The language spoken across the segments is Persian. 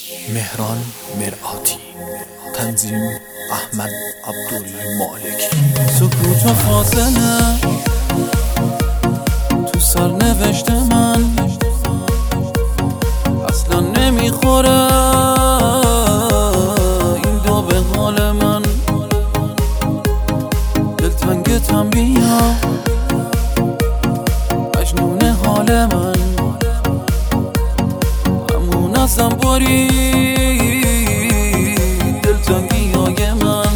مهران مرآتی، تنظیم احمد عبدالمالکی. سکوت و فاصله تو سرنوشت من اصلا نمیخوره، این دو به حال من. دلتنگتم بیا مجنون حال من، همون ازم بری دلتنگی های من.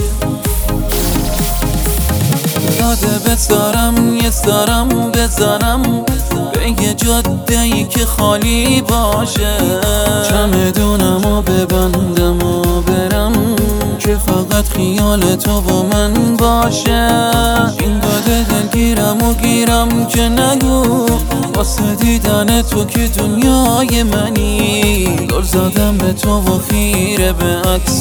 داده بذارم یه سرم بزنم به یه جاده‌ای که خالی باشه، چمدونم و ببندم و برم که فقط خیال تو و من باشه. این داده دلگیرم و گیرم که نگو واسه دیدن تو که دنیای منی. دل زدم به تو و خیره به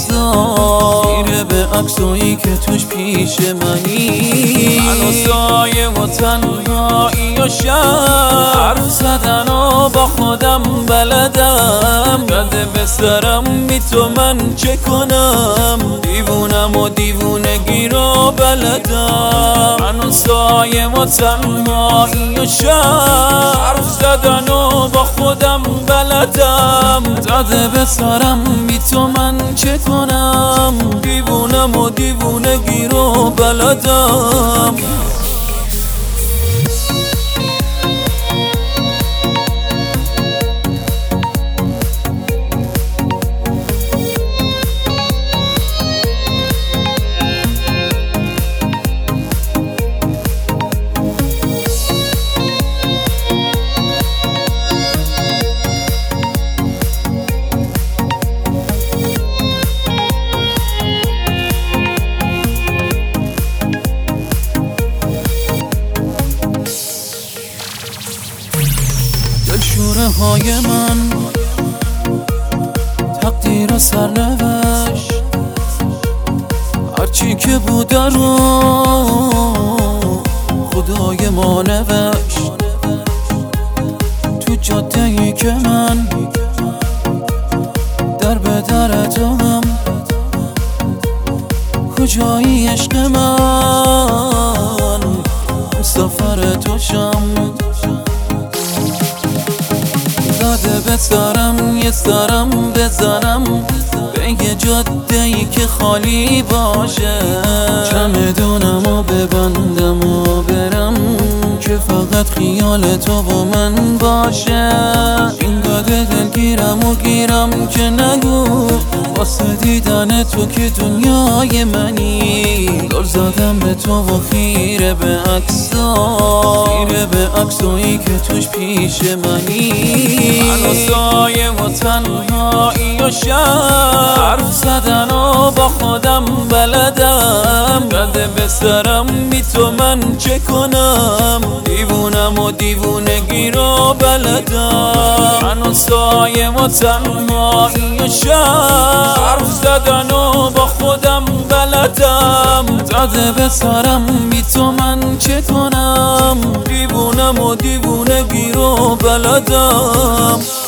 عکسایی که توش پیش منی. من و سایه و تنهایی و شب حرف زدن و با خودم بلدم، گرده به سرم بی تو من چه کنم، دیوونم و دیوونگی رو بلدم. من و سایه و تنهایی و شب حرف زدن و با خودم بلدم، داده به سرم بی تو من چه کنم، دیوونم و دیوونگی رو بلدم. دلشوره های من تقدیر و سرنوشت، هرچی که بوده رو خدای ما نوشت. تو جاده‌ای که من در به در تو هم، کجایی عشق من مسافر توشم. داده بذارم یه سرم بزنم به یه جاده‌ای که خالی باشه، چمدونم و ببندم و برم که فقط خیال تو و من باشه. این داده دلگیرم و گیرم که نگو واسه دیدن تو که دنیای منی. دل زدم به تو و خیره به عکسایی که توش پیش منی. من و سایه و تنهایی و شب حرف زدن و با خودم بلدم، گرده به سرم بی تو من چه کنم، دیوونم و دیوونگی رو بلدم. من و سایه و تنهایی و شب حرف زدن و با خودم بلدم، داده به سرم بی تو من چه کنم، دیوونم و دیوونگی رو بلدم.